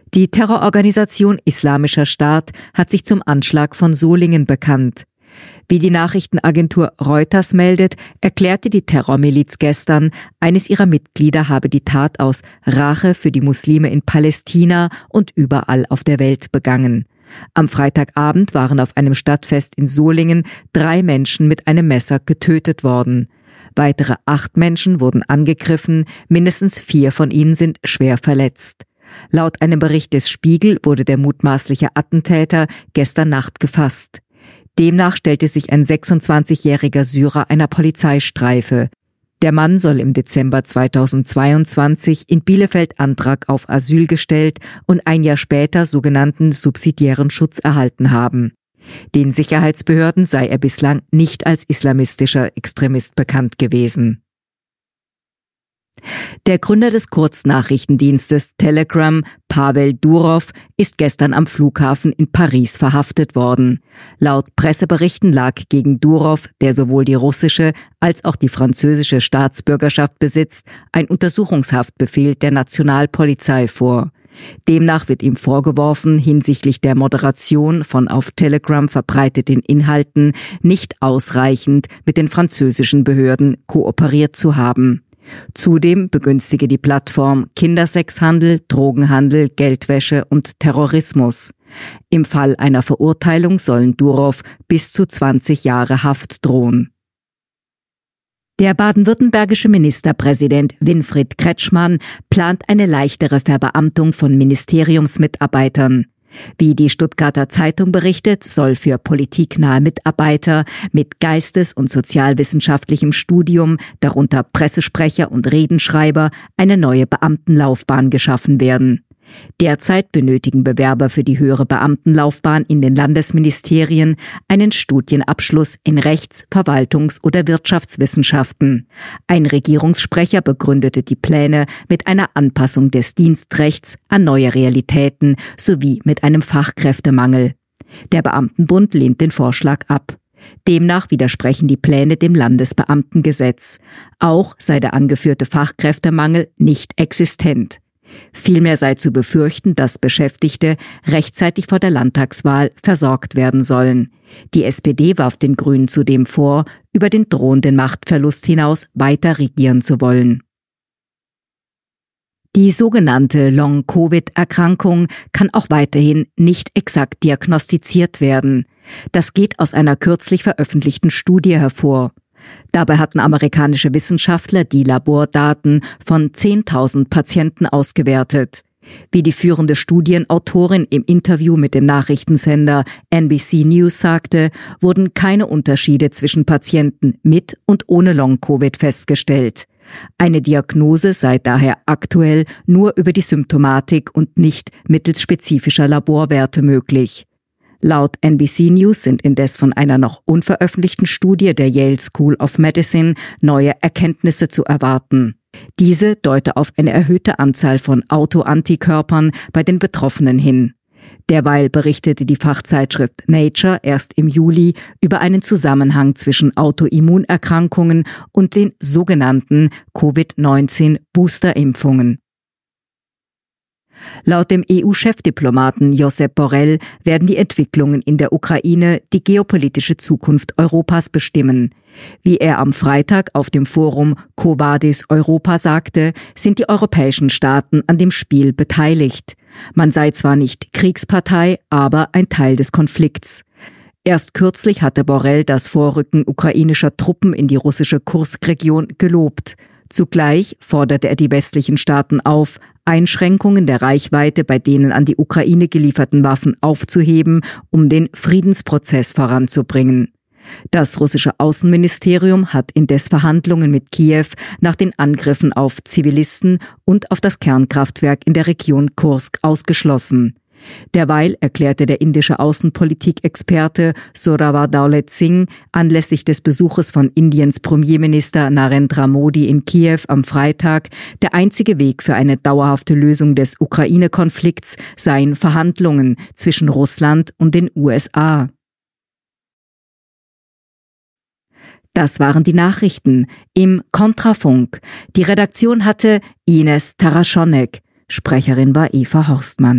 Die Terrororganisation Islamischer Staat hat sich zum Anschlag von Solingen bekannt. Wie die Nachrichtenagentur Reuters meldet, erklärte die Terrormiliz gestern, eines ihrer Mitglieder habe die Tat aus Rache für die Muslime in Palästina und überall auf der Welt begangen. Am Freitagabend waren auf einem Stadtfest in Solingen 3 Menschen mit einem Messer getötet worden. Weitere 8 Menschen wurden angegriffen, mindestens 4 von ihnen sind schwer verletzt. Laut einem Bericht des Spiegel wurde der mutmaßliche Attentäter gestern Nacht gefasst. Demnach stellte sich ein 26-jähriger Syrer einer Polizeistreife. Der Mann soll im Dezember 2022 in Bielefeld Antrag auf Asyl gestellt und ein Jahr später sogenannten subsidiären Schutz erhalten haben. Den Sicherheitsbehörden sei er bislang nicht als islamistischer Extremist bekannt gewesen. Der Gründer des Kurznachrichtendienstes Telegram, Pavel Durov, ist gestern am Flughafen in Paris verhaftet worden. Laut Presseberichten lag gegen Durov, der sowohl die russische als auch die französische Staatsbürgerschaft besitzt, ein Untersuchungshaftbefehl der Nationalpolizei vor. Demnach wird ihm vorgeworfen, hinsichtlich der Moderation von auf Telegram verbreiteten Inhalten nicht ausreichend mit den französischen Behörden kooperiert zu haben. Zudem begünstige die Plattform Kindersexhandel, Drogenhandel, Geldwäsche und Terrorismus. Im Fall einer Verurteilung sollen Durov bis zu 20 Jahre Haft drohen. Der baden-württembergische Ministerpräsident Winfried Kretschmann plant eine leichtere Verbeamtung von Ministeriumsmitarbeitern. Wie die Stuttgarter Zeitung berichtet, soll für politiknahe Mitarbeiter mit geistes- und sozialwissenschaftlichem Studium, darunter Pressesprecher und Redenschreiber, eine neue Beamtenlaufbahn geschaffen werden. Derzeit benötigen Bewerber für die höhere Beamtenlaufbahn in den Landesministerien einen Studienabschluss in Rechts-, Verwaltungs- oder Wirtschaftswissenschaften. Ein Regierungssprecher begründete die Pläne mit einer Anpassung des Dienstrechts an neue Realitäten sowie mit einem Fachkräftemangel. Der Beamtenbund lehnt den Vorschlag ab. Demnach widersprechen die Pläne dem Landesbeamtengesetz. Auch sei der angeführte Fachkräftemangel nicht existent. Vielmehr sei zu befürchten, dass Beschäftigte rechtzeitig vor der Landtagswahl versorgt werden sollen. Die SPD warf den Grünen zudem vor, über den drohenden Machtverlust hinaus weiter regieren zu wollen. Die sogenannte Long-Covid-Erkrankung kann auch weiterhin nicht exakt diagnostiziert werden. Das geht aus einer kürzlich veröffentlichten Studie hervor. Dabei hatten amerikanische Wissenschaftler die Labordaten von 10.000 Patienten ausgewertet. Wie die führende Studienautorin im Interview mit dem Nachrichtensender NBC News sagte, wurden keine Unterschiede zwischen Patienten mit und ohne Long-Covid festgestellt. Eine Diagnose sei daher aktuell nur über die Symptomatik und nicht mittels spezifischer Laborwerte möglich. Laut NBC News sind indes von einer noch unveröffentlichten Studie der Yale School of Medicine neue Erkenntnisse zu erwarten. Diese deute auf eine erhöhte Anzahl von Autoantikörpern bei den Betroffenen hin. Derweil berichtete die Fachzeitschrift Nature erst im Juli über einen Zusammenhang zwischen Autoimmunerkrankungen und den sogenannten Covid-19-Boosterimpfungen. Laut dem EU-Chefdiplomaten Josep Borrell werden die Entwicklungen in der Ukraine die geopolitische Zukunft Europas bestimmen. Wie er am Freitag auf dem Forum Quo Vadis Europa sagte, sind die europäischen Staaten an dem Spiel beteiligt. Man sei zwar nicht Kriegspartei, aber ein Teil des Konflikts. Erst kürzlich hatte Borrell das Vorrücken ukrainischer Truppen in die russische Kursk-Region gelobt. Zugleich forderte er die westlichen Staaten auf, Einschränkungen der Reichweite bei denen an die Ukraine gelieferten Waffen aufzuheben, um den Friedensprozess voranzubringen. Das russische Außenministerium hat indes Verhandlungen mit Kiew nach den Angriffen auf Zivilisten und auf das Kernkraftwerk in der Region Kursk ausgeschlossen. Derweil erklärte der indische Außenpolitikexperte Zorawar Daulet Singh anlässlich des Besuches von Indiens Premierminister Narendra Modi in Kiew am Freitag, der einzige Weg für eine dauerhafte Lösung des Ukraine-Konflikts seien Verhandlungen zwischen Russland und den USA. Das waren die Nachrichten im Kontrafunk. Die Redaktion hatte Ines Taraschonek. Sprecherin war Eva Horstmann.